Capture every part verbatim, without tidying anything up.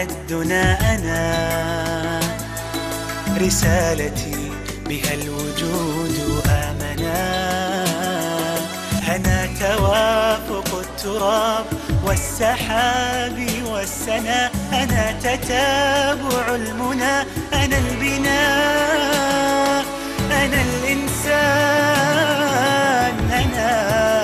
على الدنا أنا، رسالتي بها الوجود آمنا. أنا توافق التراب والسحاب والسنا، أنا تتابع المنى، أنا البناء، أنا الإنسان، أنا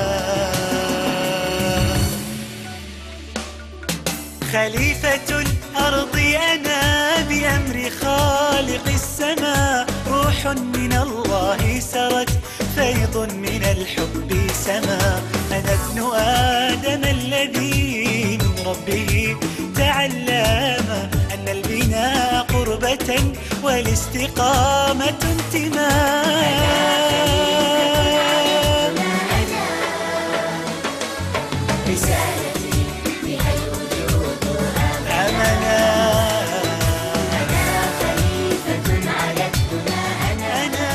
خليفة الأرض، أنا بأمر خالق السماء. روح من الله سرت، فيض من الحب سما. أنا ابن آدم الذي من ربه تعلم أن البناء قربة والاستقامة انتماء. رسالتي بها الوجود آمنا. أنا خليفة على الدنا أنا.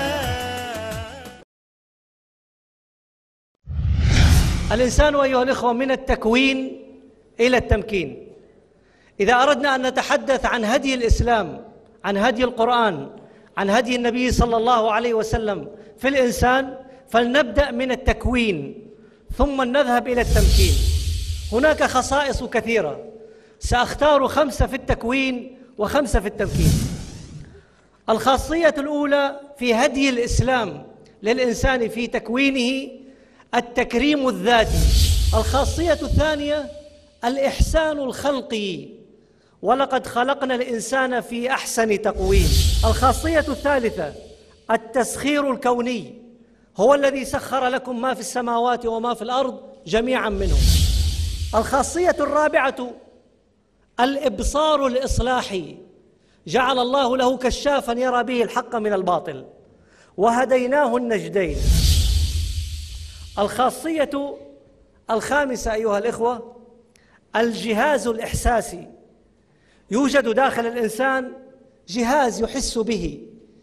الإنسان أيها الإخوة من التكوين إلى التمكين. إذا أردنا أن نتحدث عن هدي الإسلام، عن هدي القرآن، عن هدي النبي صلى الله عليه وسلم في الإنسان، فلنبدأ من التكوين ثم نذهب إلى التمكين. هناك خصائص كثيرة، سأختار خمسة في التكوين وخمسة في التمكين. الخاصية الأولى في هدي الإسلام للإنسان في تكوينه التكريم الذاتي. الخاصية الثانية الإحسان الخلقي، ولقد خلقنا الإنسان في أحسن تقويم. الخاصية الثالثة التسخير الكوني، هو الذي سخر لكم ما في السماوات وما في الأرض جميعا منه. الخاصية الرابعة الإبصار الإصلاحي، جعل الله له كشافا يرى به الحق من الباطل، وهديناه النجدين. الخاصية الخامسة أيها الإخوة الجهاز الإحساسي، يوجد داخل الإنسان جهاز يحس به.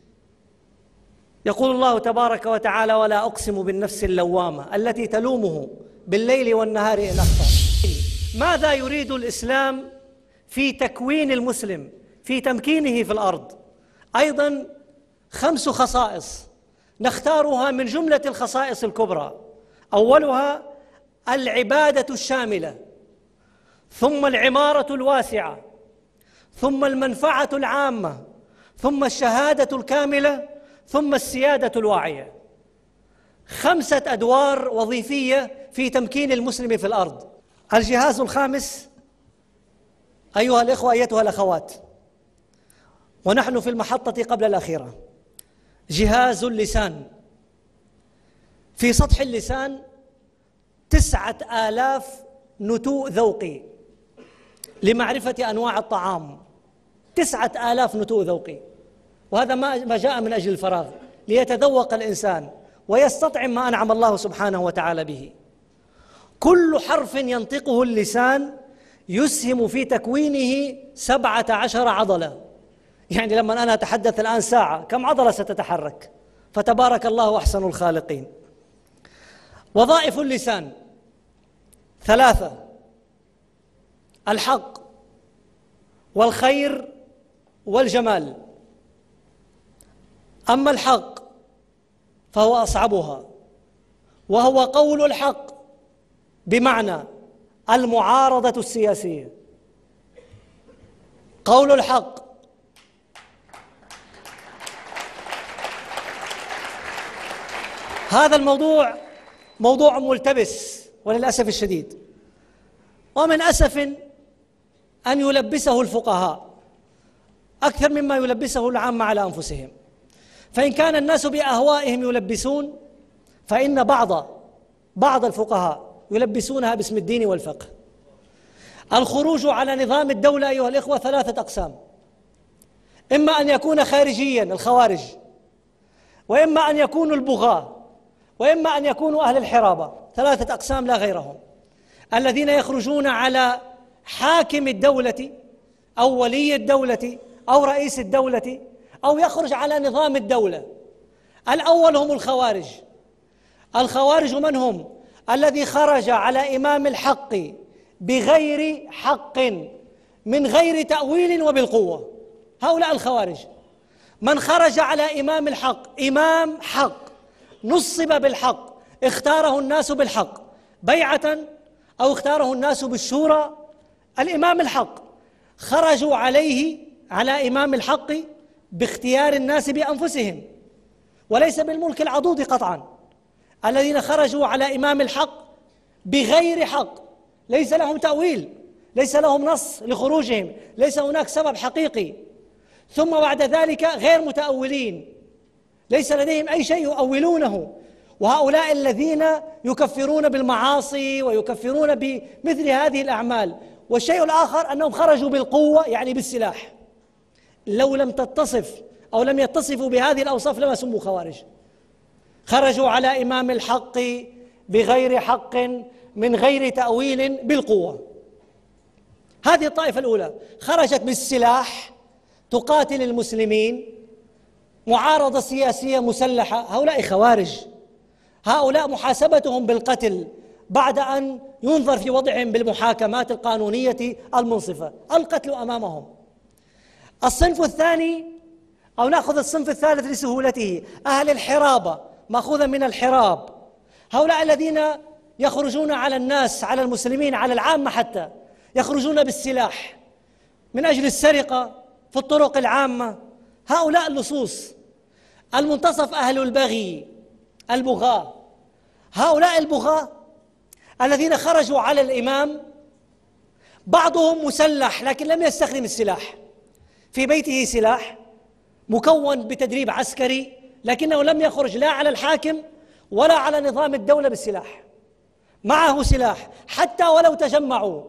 يقول الله تبارك وتعالى: ولا أقسم بالنفس اللوامة التي تلومه بالليل والنهار إن أخطأ. ماذا يريد الإسلام في تكوين المسلم، في تمكينه في الأرض؟ أيضا خمس خصائص نختارها من جملة الخصائص الكبرى. أولها العبادة الشاملة، ثم العمارة الواسعة، ثم المنفعة العامة، ثم الشهادة الكاملة، ثم السيادة الواعية. خمسة أدوار وظيفية في تمكين المسلم في الأرض. الجهاز الخامس أيها الإخوة أيتها الأخوات، ونحن في المحطة قبل الأخيرة، جهاز اللسان. في سطح اللسان تسعة آلاف نتوء ذوقي لمعرفة أنواع الطعام، تسعة آلاف نتوء ذوقي، وهذا ما جاء من أجل الفراغ، ليتذوق الإنسان ويستطعم ما أنعم الله سبحانه وتعالى به. كل حرف ينطقه اللسان يسهم في تكوينه سبعة عشر عضلة. يعني لما أنا أتحدث الآن ساعة، كم عضلة ستتحرك؟ فتبارك الله أحسن الخالقين. وظائف اللسان ثلاثة: الحق والخير والجمال. أما الحق فهو أصعبها، وهو قول الحق بمعنى المعارضة السياسية. قول الحق، هذا الموضوع موضوع ملتبس وللأسف الشديد، ومن أسف أن يلبسه الفقهاء أكثر مما يلبسه العامة على أنفسهم. فإن كان الناس بأهوائهم يلبسون، فإن بعض بعض الفقهاء يلبسونها باسم الدين والفقه. الخروج على نظام الدولة أيها الإخوة ثلاثة أقسام: إما أن يكون خارجيا الخوارج، وإما أن يكونوا البغاة، وإما أن يكونوا أهل الحرابة. ثلاثة أقسام لا غيرهم، الذين يخرجون على حاكم الدولة أو ولي الدولة أو رئيس الدولة، أو يخرج على نظام الدولة. الأول هم الخوارج. الخوارج من هم؟ الذي خرج على إمام الحق بغير حق من غير تأويل وبالقوة. هؤلاء الخوارج من خرج على إمام الحق، إمام حق نصب بالحق، اختاره الناس بالحق بيعة أو اختاره الناس بالشورى، الإمام الحق خرجوا عليه على إمام الحق باختيار الناس بأنفسهم وليس بالملك العضوض قطعا. الذين خرجوا على إمام الحق بغير حق، ليس لهم تأويل، ليس لهم نص لخروجهم، ليس هناك سبب حقيقي، ثم بعد ذلك غير متأولين، ليس لديهم أي شيء يؤولونه. وهؤلاء الذين يكفرون بالمعاصي ويكفرون بمثل هذه الأعمال. والشيء الآخر أنهم خرجوا بالقوة، يعني بالسلاح. لو لم تتصف أو لم يتصفوا بهذه الأوصاف لما سموا خوارج. خرجوا على إمام الحق بغير حق من غير تأويل بالقوة. هذه الطائفة الأولى خرجت بالسلاح تقاتل المسلمين، معارضة سياسية مسلحة، هؤلاء خوارج. هؤلاء محاسبتهم بالقتل بعد أن ينظر في وضعهم بالمحاكمات القانونية المنصفة، القتل أمامهم. الصنف الثاني، أو نأخذ الصنف الثالث لسهولته، أهل الحرابة، مأخوذا من الحراب، هؤلاء الذين يخرجون على الناس، على المسلمين، على العامة حتى، يخرجون بالسلاح من أجل السرقة في الطرق العامة. هؤلاء اللصوص. المنتصف أهل البغي، البغاة، هؤلاء البغاة الذين خرجوا على الإمام، بعضهم مسلح لكن لم يستخدم السلاح، في بيته سلاح مكون بتدريب عسكري، لكنه لم يخرج لا على الحاكم ولا على نظام الدولة بالسلاح، معه سلاح حتى ولو تجمعوا،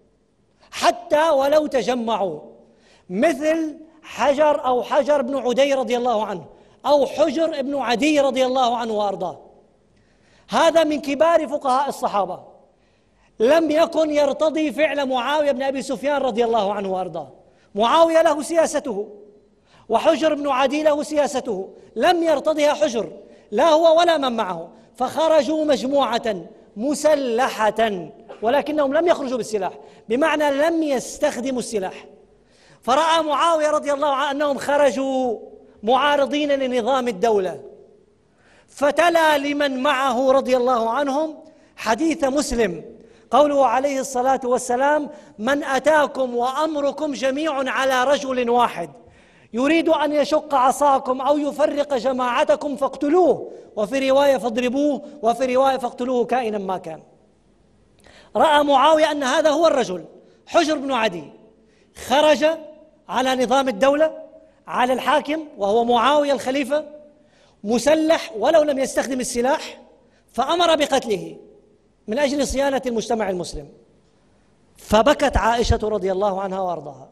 حتى ولو تجمعوا، مثل حجر أو حجر بن عدي رضي الله عنه، أو حجر بن عدي رضي الله عنه وأرضاه. هذا من كبار فقهاء الصحابة، لم يكن يرتضي فعل معاوية بن أبي سفيان رضي الله عنه وأرضاه. معاوية له سياسته وحجر بن عدي له سياسته، لم يرتضيها حجر لا هو ولا من معه، فخرجوا مجموعة مسلحة ولكنهم لم يخرجوا بالسلاح، بمعنى لم يستخدموا السلاح. فرأى معاوية رضي الله عنه أنهم خرجوا معارضين لنظام الدولة، فتلا لمن معه رضي الله عنهم حديث مسلم، قوله عليه الصلاة والسلام: من أتاكم وأمركم جميع على رجل واحد يريد أن يشق عصاكم أو يفرق جماعتكم فاقتلوه، وفي رواية فاضربوه، وفي رواية فاقتلوه كائنا ما كان. رأى معاوية أن هذا هو الرجل، حجر بن عدي، خرج على نظام الدولة، على الحاكم وهو معاوية الخليفة، مسلح ولو لم يستخدم السلاح، فأمر بقتله من أجل صيانة المجتمع المسلم. فبكت عائشة رضي الله عنها وأرضاها: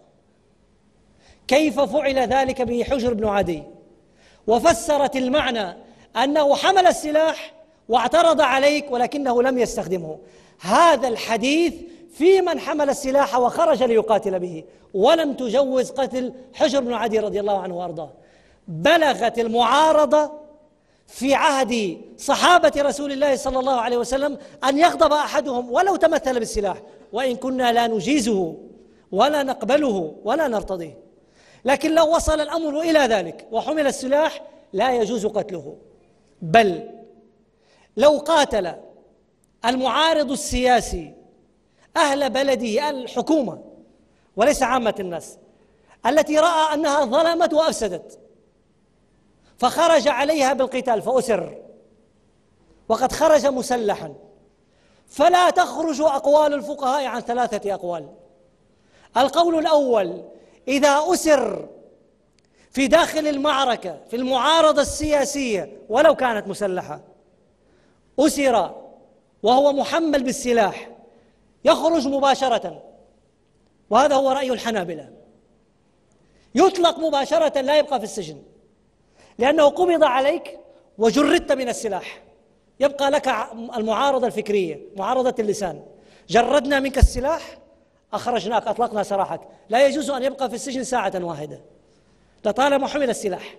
كيف فعل ذلك بحجر بن عدي؟ وفسرت المعنى أنه حمل السلاح واعترض عليك ولكنه لم يستخدمه. هذا الحديث في من حمل السلاح وخرج ليقاتل به، ولم تجوز قتل حجر بن عدي رضي الله عنه وأرضاه. بلغت المعارضة في عهد صحابة رسول الله صلى الله عليه وسلم أن يغضب أحدهم ولو تمثل بالسلاح، وإن كنا لا نجيزه ولا نقبله ولا نرتضيه، لكن لو وصل الأمر إلى ذلك وحمل السلاح لا يجوز قتله. بل لو قاتل المعارض السياسي أهل بلده، الحكومة وليس عامة الناس التي رأى أنها ظلمت وأفسدت، فخرج عليها بالقتال فأسر وقد خرج مسلحا، فلا تخرج أقوال الفقهاء عن ثلاثة أقوال. القول الأول: إذا أسر في داخل المعركة في المعارضة السياسية ولو كانت مسلحة، أسر وهو محمل بالسلاح، يخرج مباشرة، وهذا هو رأي الحنابلة، يطلق مباشرة لا يبقى في السجن، لأنه قبض عليك وجردت من السلاح، يبقى لك المعارضة الفكرية، معارضة اللسان، جردنا منك السلاح أخرجناك، أطلقنا سراحك، لا يجوز أن يبقى في السجن ساعة واحدة لطالما حمل السلاح.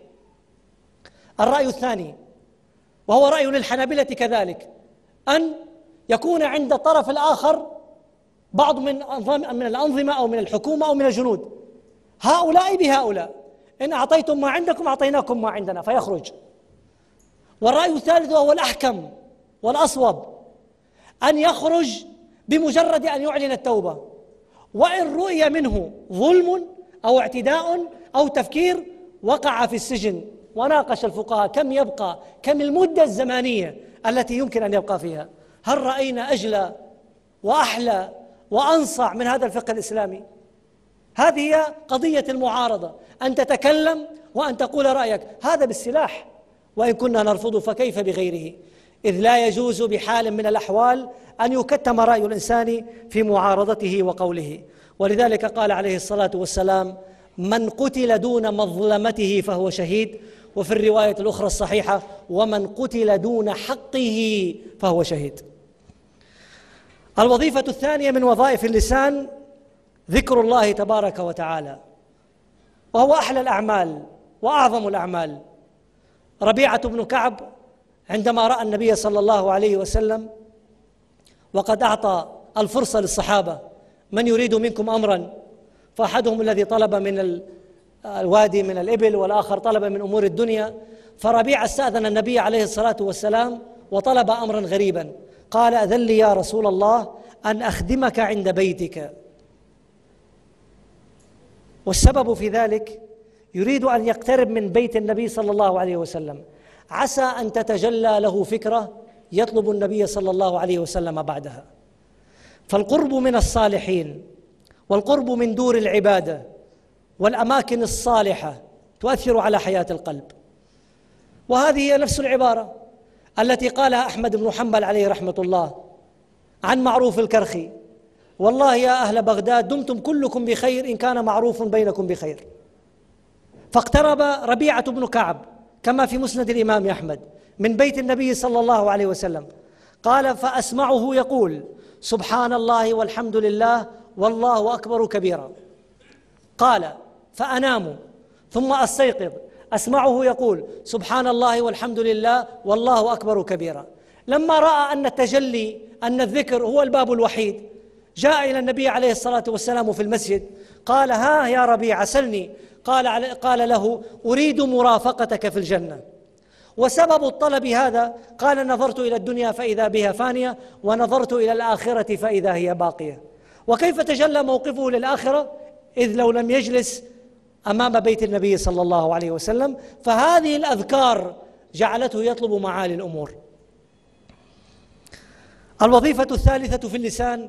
الرأي الثاني وهو رأي للحنابلة كذلك، أن يكون عند الطرف الآخر بعض من من الأنظمة أو من الحكومة أو من الجنود، هؤلاء بهؤلاء، إن أعطيتم ما عندكم أعطيناكم ما عندنا، فيخرج. والرأي الثالث وهو الأحكم والأصوب، أن يخرج بمجرد أن يعلن التوبة، وإن رؤي منه ظلم أو اعتداء أو تفكير وقع في السجن. وناقش الفقهاء كم يبقى، كم المدة الزمانية التي يمكن أن يبقى فيها. هل رأينا أجلى وأحلى وأنصع من هذا الفقه الإسلامي؟ هذه هي قضية المعارضة، أن تتكلم وأن تقول رأيك، هذا بالسلاح، وإن كنا نرفض فكيف بغيره، إذ لا يجوز بحال من الأحوال أن يكتم رأي الإنسان في معارضته وقوله. ولذلك قال عليه الصلاة والسلام: من قتل دون مظلمته فهو شهيد، وفي الرواية الأخرى الصحيحة: ومن قتل دون حقه فهو شهيد. الوظيفة الثانية من وظائف اللسان ذكر الله تبارك وتعالى، وهو أحلى الأعمال وأعظم الأعمال. ربيعة بن كعب عندما رأى النبي صلى الله عليه وسلم وقد أعطى الفرصة للصحابة: من يريد منكم أمرا، فأحدهم الذي طلب من الوادي من الإبل، والآخر طلب من أمور الدنيا. فربيعة استأذن النبي عليه الصلاة والسلام وطلب أمرا غريبا، قال: أذن لي يا رسول الله أن أخدمك عند بيتك. والسبب في ذلك يريد أن يقترب من بيت النبي صلى الله عليه وسلم، عسى أن تتجلى له فكرة يطلب النبي صلى الله عليه وسلم بعدها. فالقرب من الصالحين والقرب من دور العبادة والأماكن الصالحة تؤثر على حياة القلب. وهذه هي نفس العبارة التي قالها أحمد بن حنبل عليه رحمة الله عن معروف الكرخي: والله يا أهل بغداد دمتم كلكم بخير إن كان معروف بينكم بخير. فاقترب ربيعة بن كعب كما في مسند الإمام أحمد من بيت النبي صلى الله عليه وسلم، قال: فأسمعه يقول: سبحان الله والحمد لله والله أكبر كبيرا. قال: فأنام ثم أستيقظ أسمعه يقول: سبحان الله والحمد لله والله أكبر كبيرا. لما رأى أن التجلي أن الذكر هو الباب الوحيد، جاء إلى النبي عليه الصلاة والسلام في المسجد، قال: ها يا ربيع سلني. قال, قال له: أريد مرافقتك في الجنة. وسبب الطلب هذا قال: نظرت إلى الدنيا فإذا بها فانية، ونظرت إلى الآخرة فإذا هي باقية. وكيف تجلى موقفه للآخرة إذ لو لم يجلس أمام بيت النبي صلى الله عليه وسلم؟ فهذه الأذكار جعلته يطلب معالي الأمور. الوظيفة الثالثة في اللسان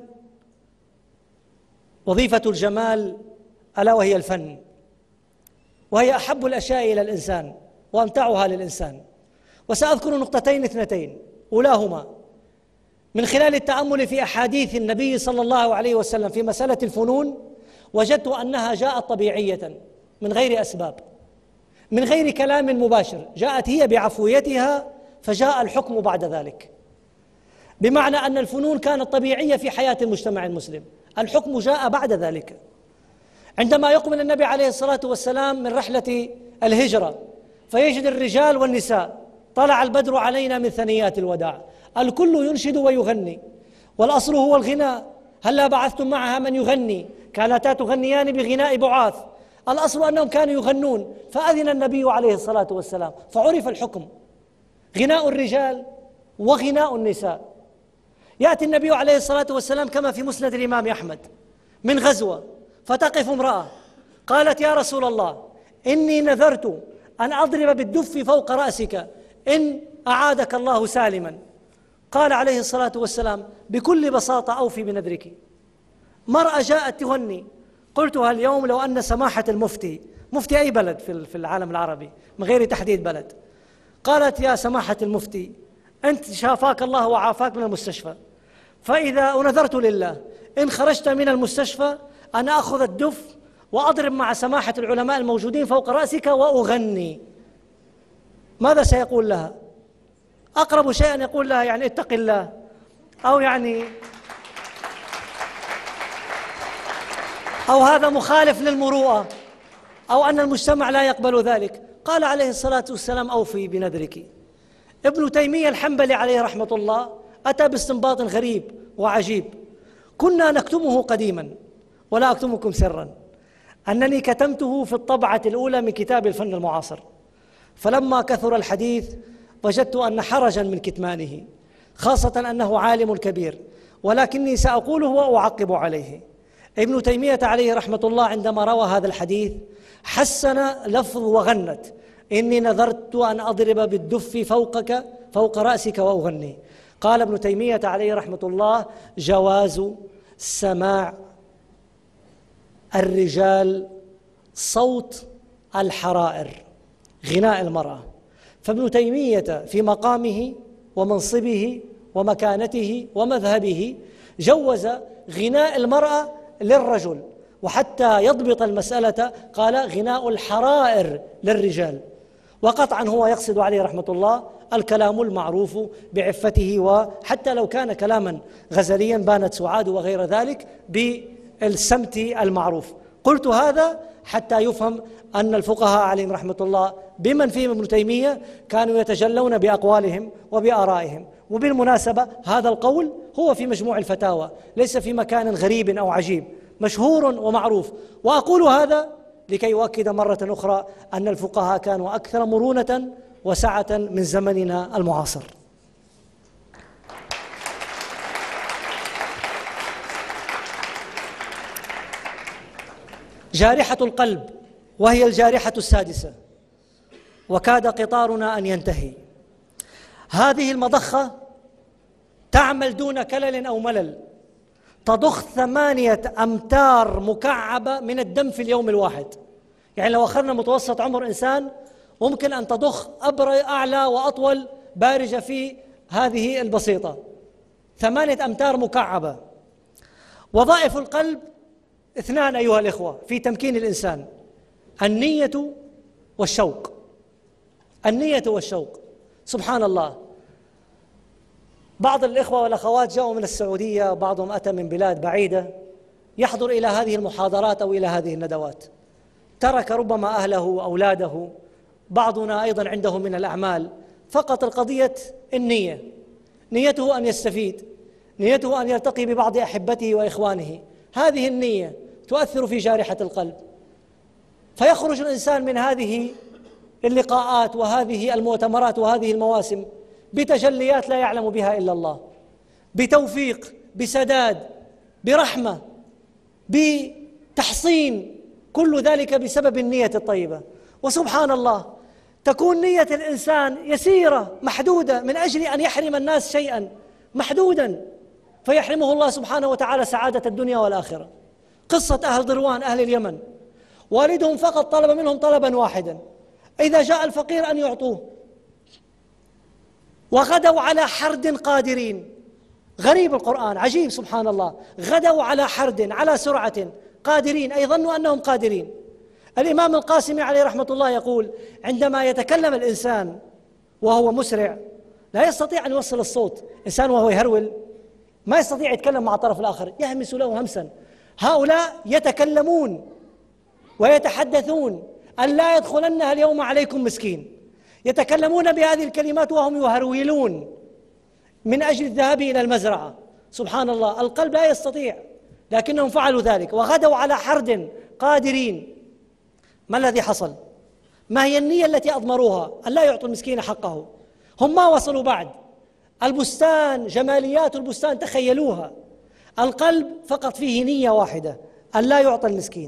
وظيفة الجمال، ألا وهي الفن، وهي أحب الأشياء إلى الإنسان وأمتعها للإنسان. وسأذكر نقطتين اثنتين، أولاهما من خلال التأمل في أحاديث النبي صلى الله عليه وسلم في مسألة الفنون، وجدت أنها جاءت طبيعية من غير أسباب، من غير كلام مباشر، جاءت هي بعفويتها فجاء الحكم بعد ذلك. بمعنى أن الفنون كانت طبيعية في حياة المجتمع المسلم، الحكم جاء بعد ذلك. عندما يقبل النبي عليه الصلاة والسلام من رحلة الهجرة فيجد الرجال والنساء: طلع البدر علينا من ثنيات الوداع، الكل ينشد ويغني، والأصل هو الغناء، هلا بعثتم معها من يغني، كانتا تغنيان بغناء بعاث. الأصل أنهم كانوا يغنون، فأذن النبي عليه الصلاة والسلام فعرف الحكم: غناء الرجال وغناء النساء. يأتي النبي عليه الصلاة والسلام كما في مسند الإمام أحمد من غزوة، فتقف امرأة قالت: يا رسول الله، إني نذرت أن أضرب بالدف فوق رأسك إن أعادك الله سالما. قال عليه الصلاة والسلام: بكل بساطة أوفي بنذرك. مرأة جاءت تغني، قلتها اليوم لو أن سماحة المفتي، مفتي أي بلد في العالم العربي من غير تحديد بلد، قالت: يا سماحة المفتي، أنت شافاك الله وعافاك من المستشفى، فإذا ونذرت لله إن خرجت من المستشفى أنا أخذ الدف وأضرب مع سماحة العلماء الموجودين فوق رأسك وأغني، ماذا سيقول لها؟ أقرب شيء أن يقول لها يعني اتق الله، أو يعني أو هذا مخالف للمروءة، أو أن المجتمع لا يقبل ذلك. قال عليه الصلاة والسلام: أوفي بنذرك. ابن تيمية الحنبلي عليه رحمة الله أتى باستنباط غريب وعجيب، كنا نكتمه قديما، ولا أكتمكم سرا أنني كتمته في الطبعة الأولى من كتاب الفن المعاصر، فلما كثر الحديث وجدت أن حرجا من كتمانه، خاصة أنه عالم كبير، ولكني سأقوله وأعقب عليه. ابن تيمية عليه رحمة الله عندما روى هذا الحديث حسن لفظ وغنت: إني نذرت أن أضرب بالدف فوقك فوق رأسك وأغني. قال ابن تيمية عليه رحمة الله: جواز سماع الرجال صوت الحرائر، غناء المرأة. فابن تيمية في مقامه ومنصبه ومكانته ومذهبه جوز غناء المرأة للرجل، وحتى يضبط المسألة قال غناء الحرائر للرجال. وقطعا هو يقصد عليه رحمة الله الكلام المعروف بعفته، وحتى لو كان كلاما غزليا بانت سعاد وغير ذلك بالسمت المعروف. قلت هذا حتى يفهم أن الفقهاء عليهم رحمة الله بمن فيهم ابن تيمية كانوا يتجلون بأقوالهم وبآرائهم. وبالمناسبة هذا القول هو في مجموع الفتاوى، ليس في مكان غريب أو عجيب، مشهور ومعروف. وأقول هذا لكي يؤكد مرة أخرى أن الفقهاء كانوا أكثر مرونة وسعة من زمننا المعاصر. جارحة القلب، وهي الجارحة السادسة، وكاد قطارنا أن ينتهي. هذه المضخة تعمل دون كلل أو ملل، تضخ ثمانية أمتار مكعبة من الدم في اليوم الواحد. يعني لو أخذنا متوسط عمر إنسان ممكن أن تضخ أبر أعلى وأطول بارجة في هذه البسيطة، ثمانية أمتار مكعبة. وظائف القلب اثنان أيها الإخوة في تمكين الإنسان: النية والشوق. النية والشوق. سبحان الله، بعض الإخوة والأخوات جاءوا من السعودية، بعضهم أتى من بلاد بعيدة يحضر إلى هذه المحاضرات أو إلى هذه الندوات، ترك ربما أهله أولاده، بعضنا أيضا عنده من الأعمال، فقط القضية النية، نيته أن يستفيد، نيته أن يلتقي ببعض أحبته وإخوانه. هذه النية تؤثر في جارحة القلب، فيخرج الإنسان من هذه اللقاءات وهذه المؤتمرات وهذه المواسم بتجليات لا يعلم بها إلا الله، بتوفيق، بسداد، برحمة، بتحصين، كل ذلك بسبب النية الطيبة. وسبحان الله تكون نية الإنسان يسيرة محدودة من أجل أن يحرم الناس شيئا محدودا، فيحرمه الله سبحانه وتعالى سعادة الدنيا والآخرة. قصة أهل ضروان أهل اليمن، والدهم فقط طلب منهم طلبا واحدا: إذا جاء الفقير أن يعطوه، وغدوا على حرد قادرين. غريب القرآن، عجيب سبحان الله، غدوا على حرد، على سرعة، قادرين، أي ظنوا أنهم قادرين. الإمام القاسمي عليه رحمة الله يقول: عندما يتكلم الإنسان وهو مسرع لا يستطيع أن يوصل الصوت. إنسان وهو يهرول ما يستطيع يتكلم مع الطرف الآخر، يهمس له همسا. هؤلاء يتكلمون ويتحدثون: أن لا يدخلنها اليوم عليكم مسكين. يتكلمون بهذه الكلمات وهم يهرولون من أجل الذهاب إلى المزرعة. سبحان الله، القلب لا يستطيع، لكنهم فعلوا ذلك، وغدوا على حرد قادرين. ما الذي حصل؟ ما هي النية التي أضمروها؟ أن لا يعطوا المسكين حقه. هم ما وصلوا بعد، البستان، جماليات البستان تخيلوها، القلب فقط فيه نية واحدة: أن لا يعطى المسكين.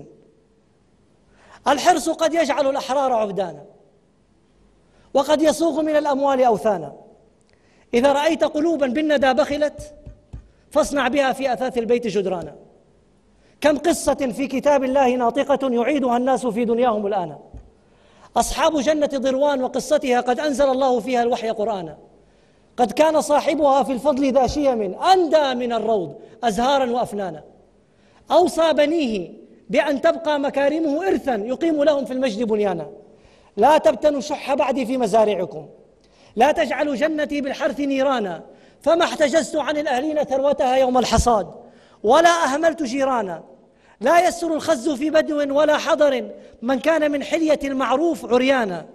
الحرص قد يجعل الأحرار عبدانا، وقد يصوغ من الأموال أوثانا. إذا رأيت قلوبا بالندى بخلت فاصنع بها في أثاث البيت جدرانا. كم قصة في كتاب الله ناطقة يعيدها الناس في دنياهم الآن. أصحاب جنة ضروان وقصتها قد أنزل الله فيها الوحي قرآنا. قد كان صاحبها في الفضل ذا شيم أندى من الروض أزهارا وأفنانا. أوصى بنيه بأن تبقى مكارمه إرثا يقيم لهم في المجد بنيانا. لا تبتنوا شح بعدي في مزارعكم، لا تجعلوا جنتي بالحرث نيرانا. فما احتجزت عن الأهلين ثروتها يوم الحصاد، ولا أهملت جيرانا. لا يسر الخز في بدو ولا حضر، من كان من حلية المعروف عريانا.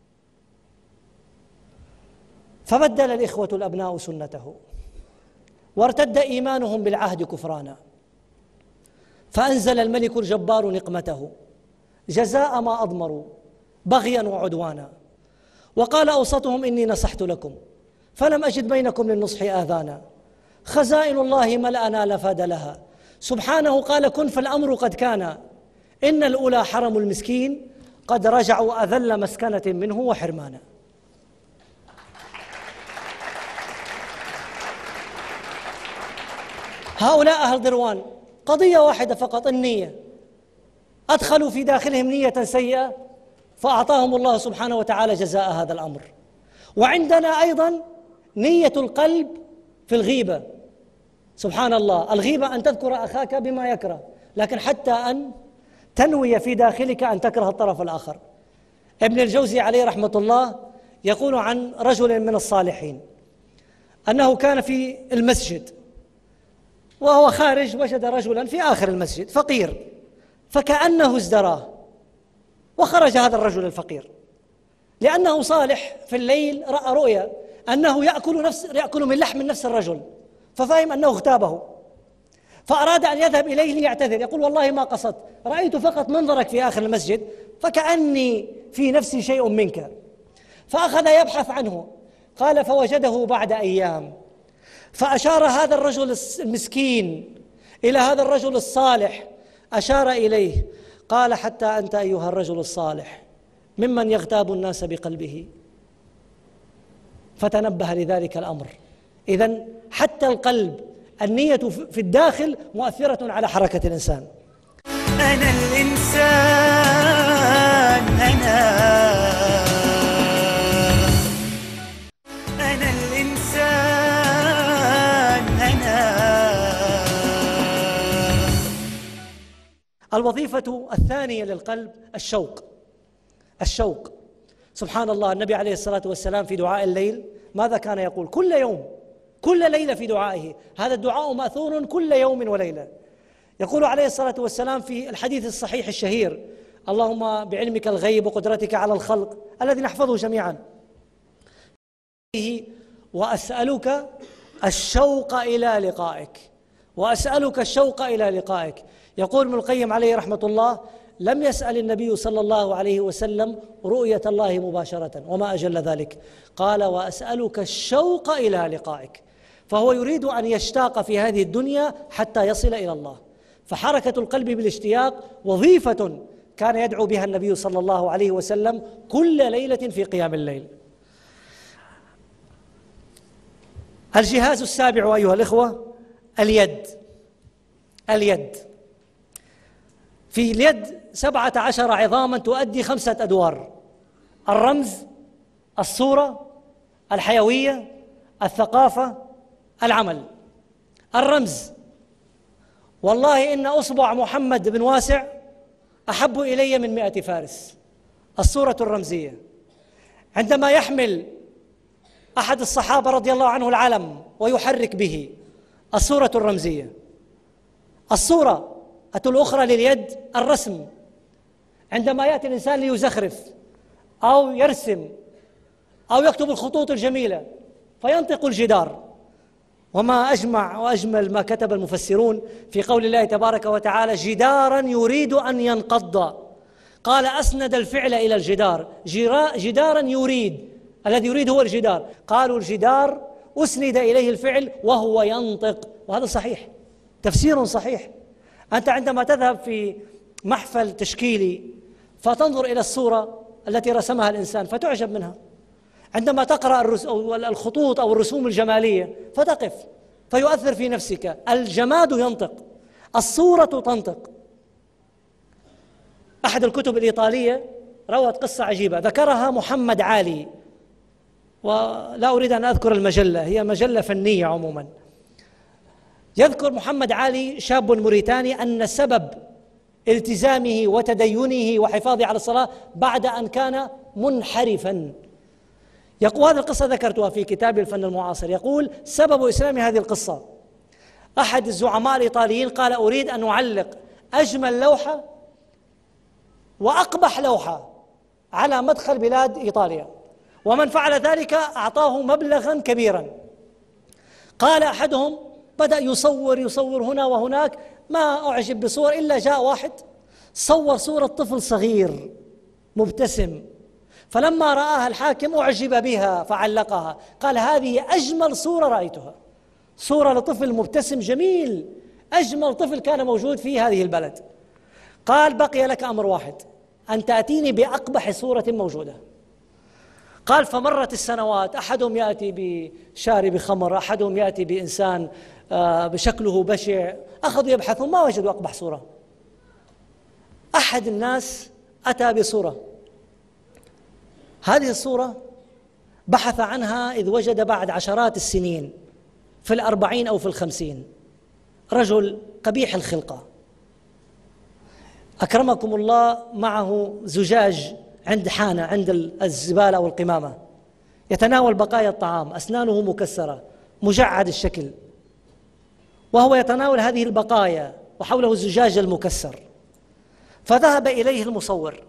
فبدل الإخوة الأبناء سنته، وارتد إيمانهم بالعهد كفرانا، فأنزل الملك الجبار نقمته جزاء ما أضمروا بغيا وعدوانا، وقال أوسطهم إني نصحت لكم فلم أجد بينكم للنصح آذانا، خزائن الله ملأنا لفاد لها، سبحانه قال كن فالأمر قد كان، إن الأولى حرم المسكين قد رجعوا أذل مسكنة منه وحرمانا. هؤلاء أهل ضروان قضية واحدة فقط، النية، أدخلوا في داخلهم نية سيئة فأعطاهم الله سبحانه وتعالى جزاء هذا الأمر. وعندنا أيضا نية القلب في الغيبة، سبحان الله، الغيبة أن تذكر أخاك بما يكره، لكن حتى أن تنوي في داخلك أن تكره الطرف الآخر. ابن الجوزي عليه رحمة الله يقول عن رجل من الصالحين أنه كان في المسجد وهو خارج وجد رجلا في آخر المسجد فقير، فكأنه ازدراه، وخرج هذا الرجل الفقير لأنه صالح في الليل رأى رؤيا أنه يأكل, نفس يأكل من لحم نفس الرجل، ففهم أنه اغتابه، فأراد أن يذهب إليه ليعتذر، يقول والله ما قصدت، رأيت فقط منظرك في آخر المسجد فكأني في نفسي شيء منك. فأخذ يبحث عنه، قال فوجده بعد أيام، فأشار هذا الرجل المسكين إلى هذا الرجل الصالح، أشار إليه قال حتى أنت أيها الرجل الصالح ممن يغتاب الناس بقلبه، فتنبه لذلك الأمر. إذن حتى القلب، النية في الداخل مؤثرة على حركة الإنسان. أنا الإنسان أنا أنا الإنسان أنا. الوظيفة الثانية للقلب الشوق. الشوق، سبحان الله، النبي عليه الصلاة والسلام في دعاء الليل ماذا كان يقول؟ كل يوم كل ليلة في دعائه، هذا الدعاء مأثور كل يوم وليلة. يقول عليه الصلاة والسلام في الحديث الصحيح الشهير: اللهم بعلمك الغيب وقدرتك على الخلق، الذي نحفظه جميعا، وأسألك الشوق إلى لقائك، وأسألك الشوق إلى لقائك. يقول ابن القيم عليه رحمة الله: لم يسأل النبي صلى الله عليه وسلم رؤية الله مباشرة، وما أجل ذلك، قال وأسألك الشوق إلى لقائك، فهو يريد أن يشتاق في هذه الدنيا حتى يصل إلى الله. فحركة القلب بالاشتياق وظيفة كان يدعو بها النبي صلى الله عليه وسلم كل ليلة في قيام الليل. الجهاز السابع أيها الإخوة اليد. اليد في اليد سبعة عشر عظاما تؤدي خمسة أدوار: الرمز، الصورة، الحيوية، الثقافة، العمل. الرمز: والله إن أصبع محمد بن واسع أحب إلي من مئة فارس. الصورة الرمزية: عندما يحمل أحد الصحابة رضي الله عنه العلم ويحرك به، الصورة الرمزية. الصورة الأخرى لليد الرسم، عندما يأتي الإنسان ليزخرف أو يرسم أو يكتب الخطوط الجميلة فينطق الجدار. وما أجمع وأجمل ما كتب المفسرون في قول الله تبارك وتعالى: جدارا يريد أن ينقض. قال أسند الفعل إلى الجدار، جدارا يريد، الذي يريد هو الجدار. قالوا الجدار أسند إليه الفعل وهو ينطق، وهذا صحيح، تفسير صحيح. أنت عندما تذهب في محفل تشكيلي فتنظر إلى الصورة التي رسمها الإنسان فتعجب منها، عندما تقرأ الخطوط أو الرسوم الجمالية فتقف فيؤثر في نفسك. الجماد ينطق، الصورة تنطق. أحد الكتب الإيطالية روت قصة عجيبة ذكرها محمد علي، ولا أريد أن أذكر المجلة، هي مجلة فنية عموما. يذكر محمد علي شاب موريتاني أن سبب التزامه وتدينه وحفاظه على الصلاة بعد أن كان منحرفا. يقول هذه القصة ذكرتها في كتاب الفن المعاصر. يقول سبب إسلام هذه القصة: أحد الزعماء الإيطاليين قال أريد أن أعلق أجمل لوحة وأقبح لوحة على مدخل بلاد إيطاليا، ومن فعل ذلك أعطاه مبلغا كبيرا. قال أحدهم بدأ يصور يصور هنا وهناك، ما أعجب بصور إلا جاء واحد صور صورة طفل صغير مبتسم، فلما رآها الحاكم أعجب بها فعلقها، قال هذه أجمل صورة رأيتها، صورة لطفل مبتسم جميل، أجمل طفل كان موجود في هذه البلد. قال بقي لك أمر واحد، أن تأتيني بأقبح صورة موجودة. قال فمرت السنوات، أحدهم يأتي بشارب خمر، أحدهم يأتي بإنسان بشكله بشع، أخذوا يبحثون ما وجدوا أقبح صورة. أحد الناس أتى بصورة، هذه الصورة بحث عنها إذ وجد بعد عشرات السنين في الأربعين أو في الخمسين رجل قبيح الخلقة، أكرمكم الله، معه زجاج عند حانة عند الزبالة أو القمامة، يتناول بقايا الطعام، أسنانه مكسرة مجعد الشكل، وهو يتناول هذه البقايا وحوله الزجاج المكسر. فذهب إليه المصور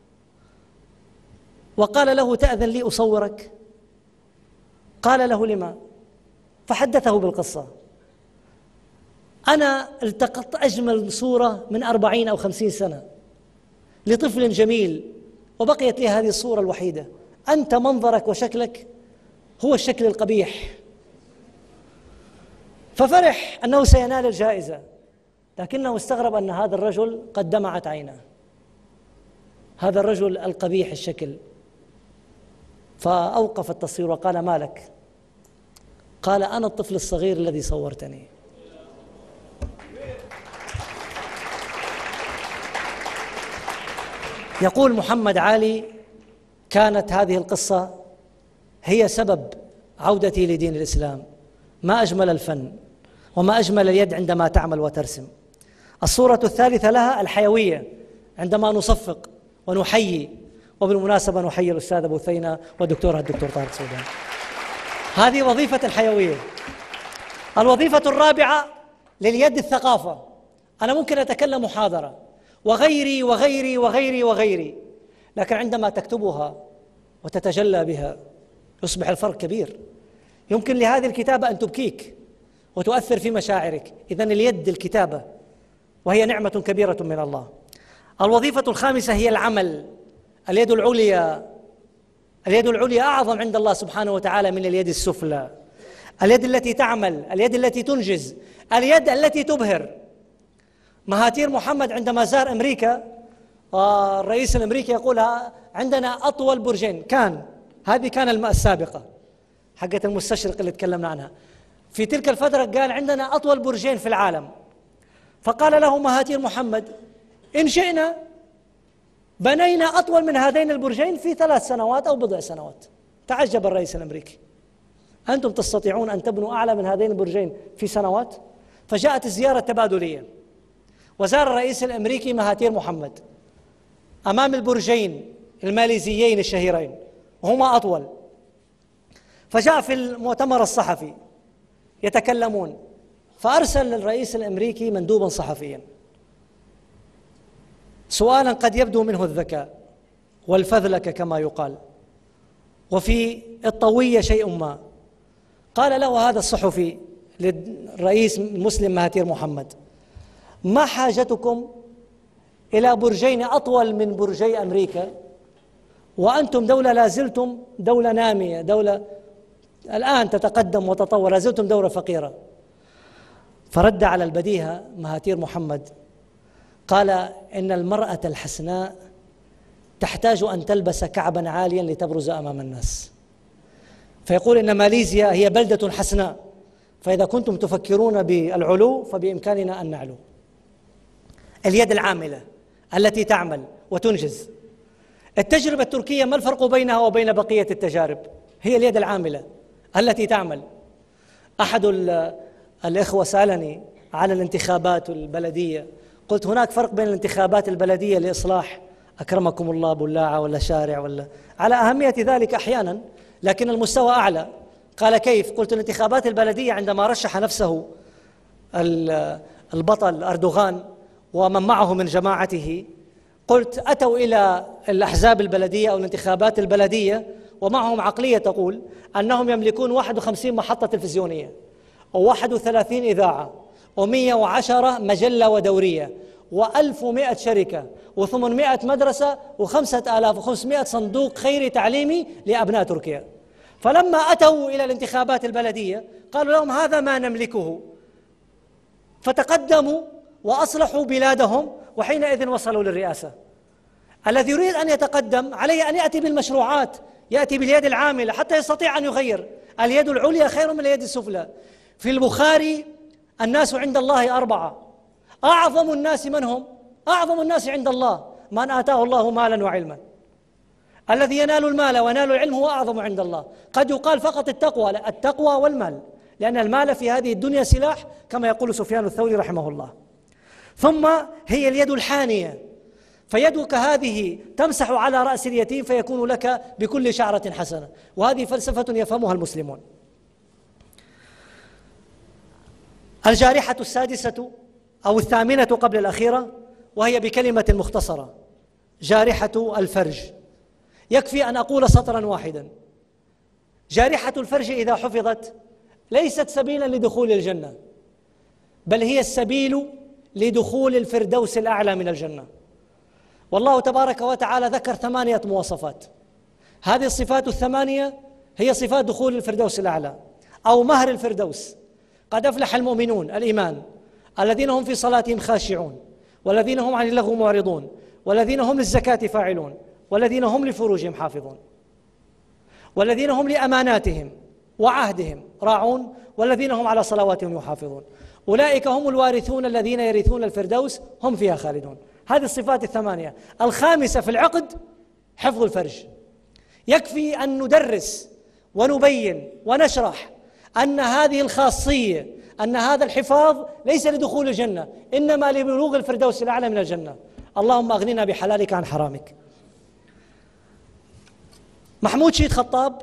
وقال له تأذن لي أصورك؟ قال له لما؟ فحدثه بالقصة. أنا التقطت أجمل صورة من أربعين أو خمسين سنة لطفل جميل وبقيت لي هذه الصورة الوحيدة، أنت منظرك وشكلك هو الشكل القبيح. ففرح أنه سينال الجائزة، لكنه استغرب أن هذا الرجل قد دمعت عينه، هذا الرجل القبيح الشكل. فأوقف التصوير وقال ما لك؟ قال أنا الطفل الصغير الذي صورتني. يقول محمد علي كانت هذه القصة هي سبب عودتي لدين الإسلام. ما أجمل الفن وما أجمل اليد عندما تعمل وترسم. الصورة الثالثة لها الحيوية، عندما نصفق ونحيي، وبالمناسبة نحيي الأستاذ أبو ثينة ودكتورها الدكتور طارق سودان، هذه وظيفة الحيوية. الوظيفة الرابعة لليد الثقافة. أنا ممكن أتكلم محاضرة وغيري وغيري وغيري وغيري، لكن عندما تكتبها وتتجلى بها يصبح الفرق كبير. يمكن لهذه الكتابة أن تبكيك وتؤثر في مشاعرك. إذن اليد الكتابة، وهي نعمة كبيرة من الله. الوظيفة الخامسة هي العمل. اليد العليا، اليد العليا أعظم عند الله سبحانه وتعالى من اليد السفلى. اليد التي تعمل، اليد التي تنجز، اليد التي تبهر. مهاتير محمد عندما زار أمريكا، الرئيس الأمريكي يقول عندنا أطول برجين، كان هذه كان السابقة حقة المستشرق اللي تكلمنا عنها، في تلك الفترة قال عندنا أطول برجين في العالم. فقال له مهاتير محمد إن شئنا بنينا أطول من هذين البرجين في ثلاث سنوات أو بضع سنوات. تعجب الرئيس الأمريكي، أنتم تستطيعون أن تبنوا أعلى من هذين البرجين في سنوات؟ فجاءت الزيارة التبادلية، وزار الرئيس الأمريكي مهاتير محمد أمام البرجين الماليزيين الشهيرين وهما أطول. فجاء في المؤتمر الصحفي يتكلمون، فأرسل الرئيس الأمريكي مندوبا صحفيا سؤالا قد يبدو منه الذكاء والفذلكة كما يقال، وفي الطوية شيء ما. قال له هذا الصحفي للرئيس المسلم مهاتير محمد ما حاجتكم إلى برجين أطول من برجي أمريكا وأنتم دولة لازلتم دولة نامية، دولة الآن تتقدم وتطور، لازلتم دولة فقيرة. فرد على البديهة مهاتير محمد قال إن المرأة الحسناء تحتاج أن تلبس كعبا عاليا لتبرز أمام الناس. فيقول إن ماليزيا هي بلدة حسناء، فإذا كنتم تفكرون بالعلو فبإمكاننا أن نعلو. اليد العاملة التي تعمل وتنجز. التجربة التركية ما الفرق بينها وبين بقية التجارب؟ هي اليد العاملة التي تعمل. أحد الإخوة سألني على الانتخابات البلدية، قلت هناك فرق بين الانتخابات البلدية لإصلاح أكرمكم الله بلاعة ولا شارع ولا، على أهمية ذلك أحيانا، لكن المستوى أعلى. قال كيف؟ قلت الانتخابات البلدية عندما رشح نفسه البطل أردوغان ومن معه من جماعته، قلت أتوا إلى الأحزاب البلدية أو الانتخابات البلدية ومعهم عقلية تقول أنهم يملكون واحد وخمسين محطة تلفزيونية، وواحد وثلاثين إذاعة ومئة وعشرة مجلة ودورية وألف ومئة شركة وثمانمائة مدرسة وخمسة آلاف وخمسمائة صندوق خيري تعليمي لأبناء تركيا. فلما أتوا إلى الانتخابات البلدية قالوا لهم هذا ما نملكه، فتقدموا وأصلحوا بلادهم، وحينئذ وصلوا للرئاسة. الذي يريد أن يتقدم عليه أن يأتي بالمشروعات، يأتي باليد العاملة حتى يستطيع أن يغير. اليد العليا خير من اليد السفلى. في البخاري الناس عند الله أربعة، أعظم الناس من هم؟ أعظم الناس عند الله من آتاه الله مالا وعلما. الذي ينال المال وينال العلم هو أعظم عند الله. قد يقال فقط التقوى، لا، التقوى والمال، لأن المال في هذه الدنيا سلاح كما يقول سفيان الثوري رحمه الله. ثم هي اليد الحانية، فيدك هذه تمسح على رأس اليتيم فيكون لك بكل شعرة حسنة، وهذه فلسفة يفهمها المسلمون. الجارحة السادسة أو الثامنة قبل الأخيرة، وهي بكلمة مختصرة: جارحة الفرج. يكفي أن أقول سطرا واحدا: جارحة الفرج إذا حفظت ليست سبيلا لدخول الجنة، بل هي السبيل لدخول الفردوس الأعلى من الجنة. والله تبارك وتعالى ذكر ثمانية مواصفات، هذه الصفات الثمانية هي صفات دخول الفردوس الأعلى أو مهر الفردوس. قد أفلح المؤمنون، الإيمان، الذين هم في صلاتهم خاشعون، والذين هم عن اللغو معرضون، والذين هم للزكاة فاعلون، والذين هم لفروجهم حافظون، والذين هم لأماناتهم وعهدهم راعون، والذين هم على صلواتهم يحافظون، أولئك هم الوارثون الذين يرثون الفردوس هم فيها خالدون. هذه الصفات الثمانية. الخامسة في العقد حفظ الفرج. يكفي أن ندرس ونبين ونشرح أن هذه الخاصية، أن هذا الحفاظ ليس لدخول الجنة، إنما لبلوغ الفردوس الأعلى من الجنة. اللهم أغننا بحلالك عن حرامك. محمود شيد خطاب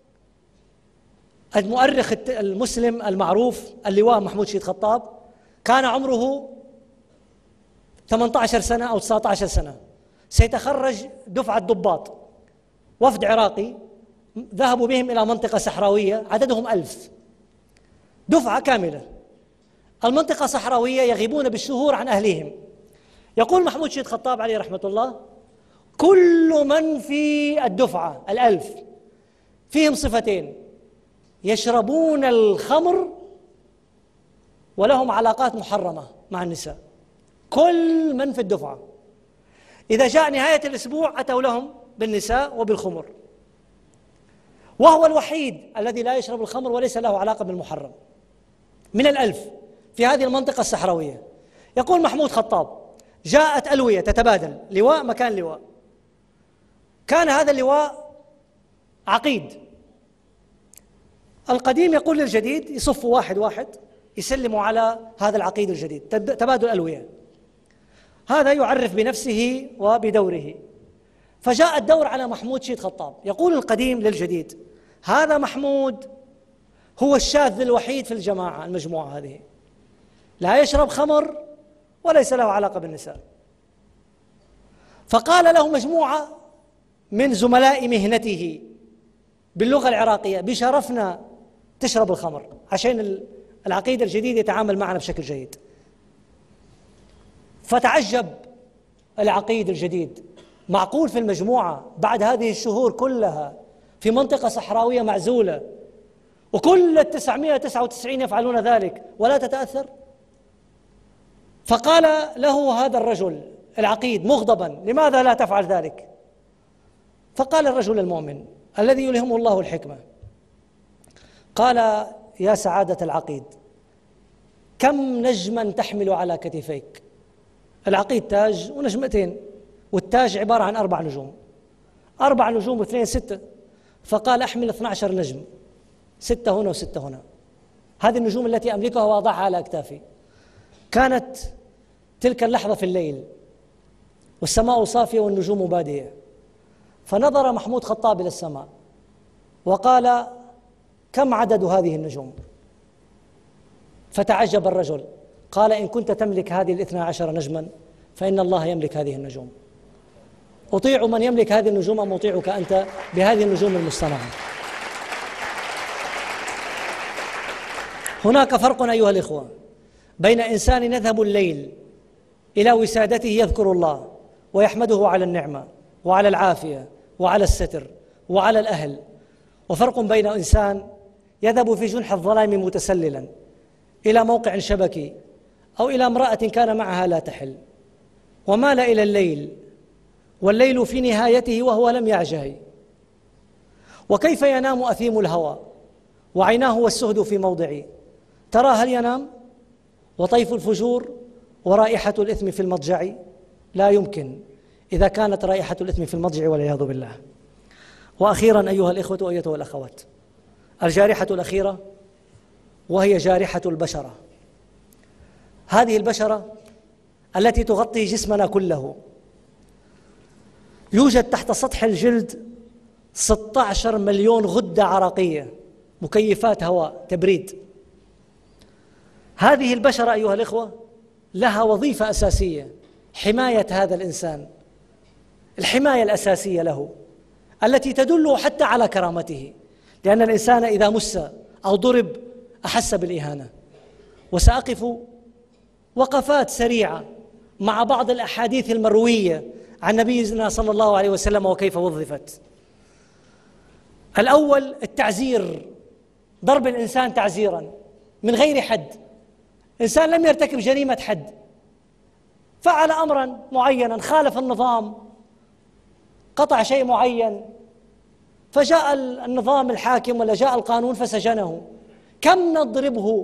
المؤرخ المسلم المعروف، اللواء محمود شيد خطاب، كان عمره ثمانية عشر سنة أو تسعة عشر سنة، سيتخرج دفعة ضباط، وفد عراقي ذهبوا بهم إلى منطقة صحراوية عددهم ألف، دفعة كاملة. المنطقة صحراوية يغيبون بالشهور عن أهليهم. يقول محمود شيد خطاب عليه رحمة الله: كل من في الدفعة الألف فيهم صفتين: يشربون الخمر ولهم علاقات محرمة مع النساء. كل من في الدفعة إذا جاء نهاية الأسبوع أتوا لهم بالنساء وبالخمر، وهو الوحيد الذي لا يشرب الخمر وليس له علاقة بالمحرم من الألف في هذه المنطقة الصحراوية. يقول محمود خطاب: جاءت ألوية تتبادل، لواء مكان لواء. كان هذا اللواء عقيد. القديم يقول للجديد يصفوا واحد واحد يسلموا على هذا العقيد الجديد، تبادل ألوية. هذا يعرف بنفسه وبدوره. فجاء الدور على محمود شيد خطاب. يقول القديم للجديد: هذا محمود هو الشاذ الوحيد في الجماعة المجموعة هذه، لا يشرب خمر وليس له علاقة بالنساء. فقال له مجموعة من زملاء مهنته باللغة العراقية: بشرفنا تشرب الخمر عشان العقيدة الجديد يتعامل معنا بشكل جيد. فتعجب العقيد الجديد: معقول في المجموعة بعد هذه الشهور كلها في منطقة صحراوية معزولة وكل التسعمائة وتسعة وتسعين يفعلون ذلك ولا تتأثر؟ فقال له هذا الرجل العقيد مغضبا: لماذا لا تفعل ذلك؟ فقال الرجل المؤمن الذي يلهمه الله الحكمة، قال: يا سعادة العقيد، كم نجما تحمل على كتفيك؟ العقيد تاج ونجمتين، والتاج عبارة عن أربع نجوم، أربع نجوم واثنين ستة. فقال: أحمل اثني عشر نجم، ستة هنا وستة هنا. هذه النجوم التي أملكها وأضعها على أكتافي. كانت تلك اللحظة في الليل والسماء صافية والنجوم بادية. فنظر محمود خطاب إلى السماء وقال: كم عدد هذه النجوم؟ فتعجب الرجل، قال: إن كنت تملك هذه الاثنى عشر نجما فإن الله يملك هذه النجوم. أطيع من يملك هذه النجوم أم أطيعك أنت؟ بهذه النجوم المصطنعة. هناك فرق أيها الإخوة بين إنسان يذهب الليل إلى وسادته يذكر الله ويحمده على النعمة وعلى العافية وعلى الستر وعلى الأهل، وفرق بين إنسان يذهب في جنح الظلام متسللا إلى موقع شبكي أو إلى امرأة كان معها لا تحل ومال إلى الليل والليل في نهايته وهو لم يعجه. وكيف ينام أثيم الهوى وعيناه والسهد في موضعه؟ ترى هل ينام وطيف الفجور ورائحة الإثم في المضجع؟ لا يمكن إذا كانت رائحة الإثم في المضجع والعياذ بالله. وأخيرا أيها الإخوة وأيتها الأخوات، الجارحة الأخيرة وهي جارحة البشرة. هذه البشرة التي تغطي جسمنا كله، يوجد تحت سطح الجلد ستة عشر مليون غدة عرقية، مكيفات هواء تبريد. هذه البشرة أيها الإخوة لها وظيفة أساسية، حماية هذا الإنسان، الحماية الأساسية له التي تدل حتى على كرامته، لأن الإنسان إذا مس أو ضرب أحس بالإهانة. وسأقف وقفات سريعة مع بعض الأحاديث المروية عن نبينا صلى الله عليه وسلم وكيف وظفت. الأول التعزير، ضرب الإنسان تعزيرا من غير حد. إنسان لم يرتكب جريمة حد، فعل أمرا معينا، خالف النظام، قطع شيء معين، فجاء النظام الحاكم ولا جاء القانون فسجنه. كم نضربه؟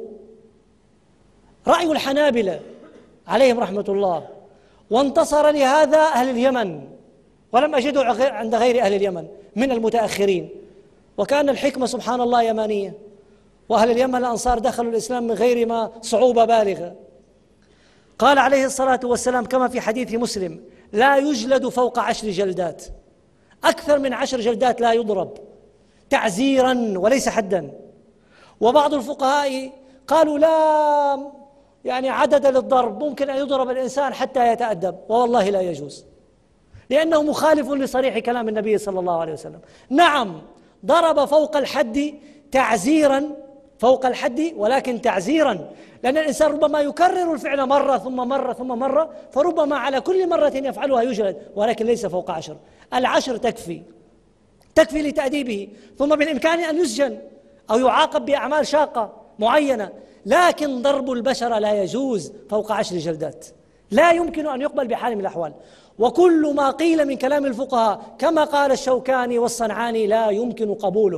رأي الحنابلة عليهم رحمة الله، وانتصر لهذا أهل اليمن، ولم أجده عند غير أهل اليمن من المتأخرين، وكان الحكمة سبحان الله يمانية، وأهل اليمن الأنصار دخلوا الإسلام من غير ما صعوبة بالغة. قال عليه الصلاة والسلام كما في حديث مسلم: لا يجلد فوق عشر جلدات، أكثر من عشر جلدات لا يضرب، تعزيرا وليس حدا. وبعض الفقهاء قالوا لا يعني عدد للضرب، ممكن أن يضرب الإنسان حتى يتأدب، والله لا يجوز، لأنه مخالف لصريح كلام النبي صلى الله عليه وسلم. نعم ضرب فوق الحد تعزيرا، فوق الحد ولكن تعزيرا، لأن الإنسان ربما يكرر الفعل مرة ثم مرة ثم مرة، فربما على كل مرة يفعلها يجلد، ولكن ليس فوق عشر. العشر تكفي، تكفي لتأديبه، ثم بالإمكان أن يسجن أو يعاقب بأعمال شاقة معينة، لكن ضرب البشر لا يجوز فوق عشر جلدات، لا يمكن أن يقبل بحال من الأحوال. وكل ما قيل من كلام الفقهاء كما قال الشوكاني والصنعاني لا يمكن قبوله.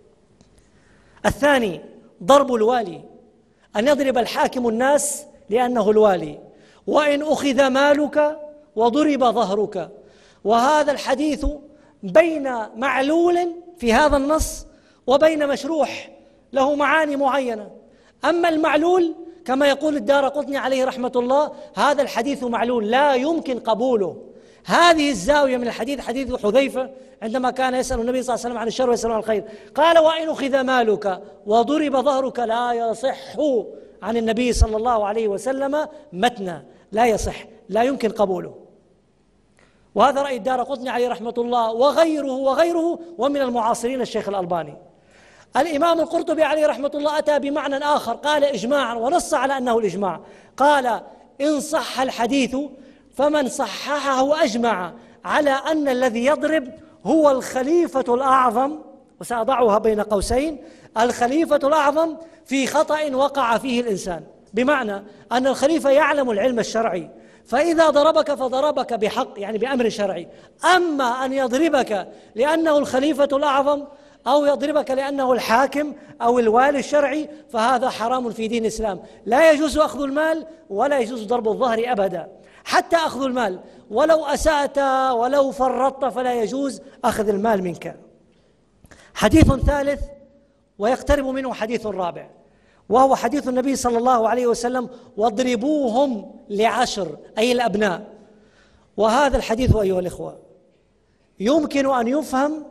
الثاني ضرب الوالي، أن يضرب الحاكم الناس لأنه الوالي. وإن أخذ مالك وضرب ظهرك. وهذا الحديث بين معلول في هذا النص وبين مشروح له معاني معينة. أما المعلول كما يقول الدارقطني عليه رحمة الله، هذا الحديث معلول لا يمكن قبوله. هذه الزاوية من الحديث حديث حذيفة عندما كان يسأل النبي صلى الله عليه وسلم عن الشر ويسأل عن الخير، قال: وإن أخذ مالك وضرب ظهرك، لا يصح عن النبي صلى الله عليه وسلم متنا، لا يصح، لا يمكن قبوله. وهذا رأي الدارقطني عليه رحمة الله وغيره وغيره، ومن المعاصرين الشيخ الألباني. الإمام القرطبي عليه رحمة الله أتى بمعنى آخر، قال إجماعا ونص على أنه الإجماع، قال: إن صح الحديث فمن صححه أجمع على أن الذي يضرب هو الخليفة الأعظم، وسأضعها بين قوسين، الخليفة الأعظم في خطأ وقع فيه الإنسان، بمعنى أن الخليفة يعلم العلم الشرعي، فإذا ضربك فضربك بحق يعني بأمر شرعي. أما أن يضربك لأنه الخليفة الأعظم أو يضربك لأنه الحاكم أو الوالي الشرعي، فهذا حرام في دين الإسلام. لا يجوز أخذ المال ولا يجوز ضرب الظهر أبدا، حتى أخذ المال ولو أسأت ولو فرطت فلا يجوز أخذ المال منك. حديث ثالث ويقترب منه حديث رابع، وهو حديث النبي صلى الله عليه وسلم: واضربوهم لعشر، أي الأبناء. وهذا الحديث أيها الإخوة يمكن أن يفهم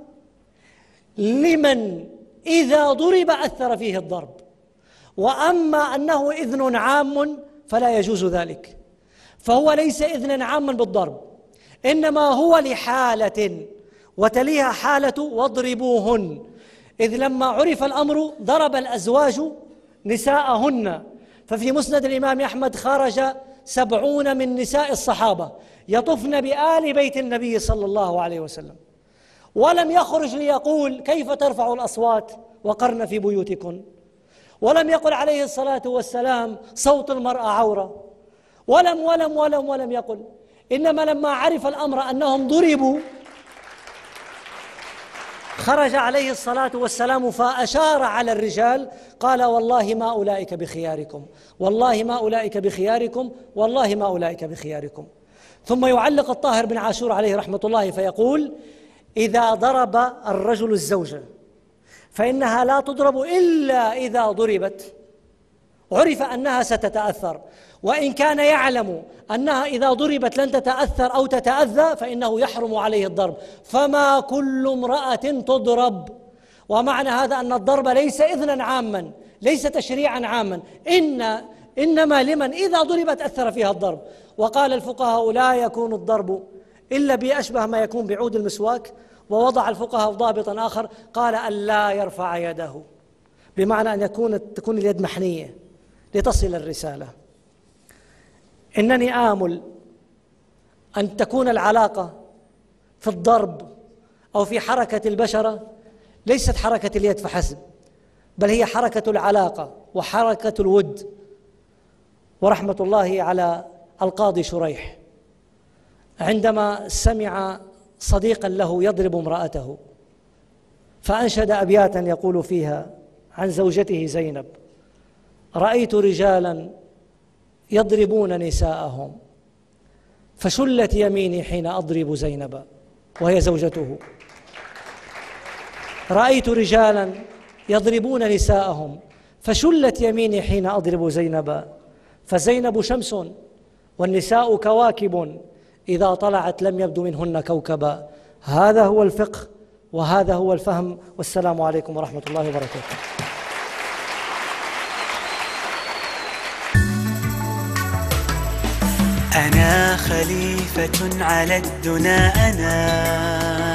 لمن إذا ضرب أثر فيه الضرب، وأما أنه إذن عام فلا يجوز ذلك، فهو ليس إذنا عاما بالضرب، إنما هو لحالة وتليها حالة واضربوهن. إذ لما عرف الأمر ضرب الأزواج نساءهن. ففي مسند الإمام أحمد خرج سبعون من نساء الصحابة يطفن بآل بيت النبي صلى الله عليه وسلم، ولم يخرج ليقول كيف ترفع الأصوات وقرن في بيوتكن، ولم يقل عليه الصلاة والسلام صوت المرأة عورة، ولم ولم ولم ولم يقل. إنما لما عرف الأمر أنهم ضربوا خرج عليه الصلاة والسلام فأشار على الرجال قال والله ما أولئك بخياركم، والله ما أولئك بخياركم، والله ما أولئك بخياركم. ثم يعلق الطاهر بن عاشور عليه رحمة الله فيقول: إذا ضرب الرجل الزوجة فإنها لا تضرب إلا إذا ضربت، عرف أنها ستتأثر، وإن كان يعلم أنها إذا ضربت لن تتأثر أو تتأذى فإنه يحرم عليه الضرب. فما كل امرأة تضرب. ومعنى هذا أن الضرب ليس إذنا عاما، ليس تشريعا عاما، إن إنما لمن إذا ضربت أثر فيها الضرب. وقال الفقهاء لا يكون الضرب إلا بأشبه ما يكون بعود المسواك. ووضع الفقهاء ضابطا آخر قال أن لا يرفع يده، بمعنى أن يكون تكون اليد محنية لتصل الرسالة. إنني آمل أن تكون العلاقة في الضرب أو في حركة البشرة ليست حركة اليد فحسب، بل هي حركة العلاقة وحركة الود. ورحمة الله على القاضي شريح عندما سمع صديقا له يضرب امرأته فأنشد أبياتا يقول فيها عن زوجته زينب: رأيت رجالا يضربون نساءهم فشلت يميني حين أضرب زينب، وهي زوجته. رأيت رجالا يضربون نساءهم فشلت يميني حين أضرب زينب، فزينب شمس والنساء كواكب إذا طلعت لم يبدو منهن كوكبا. هذا هو الفقه وهذا هو الفهم. والسلام عليكم ورحمة الله وبركاته. أنا خليفة على الدنا، أنا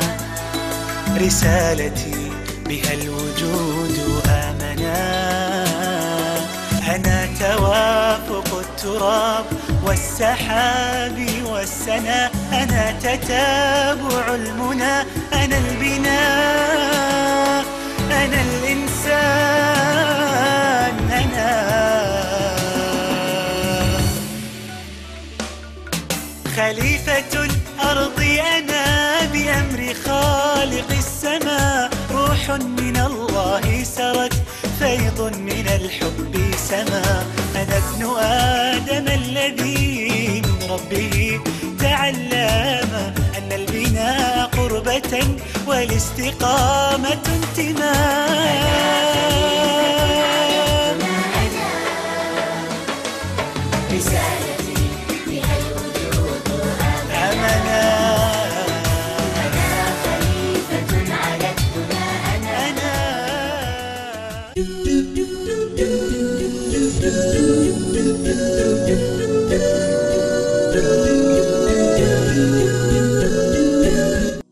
رسالتي بها الوجود آمنا. أنا توافق التراب والسحاب والسنا، أنا تتابع المنى، أنا البناء، أنا الإنسان، أنا خليفة الأرض، أنا بأمر خالق السماء. روح من الله سرت، فيض من الحب سما. أنا ابن آدم الذي من ربه تعلم أن البناء قربة والاستقامة انتماء. رسالتي بها الوجود آمنا. أنا خليفة على الدنا، أنا.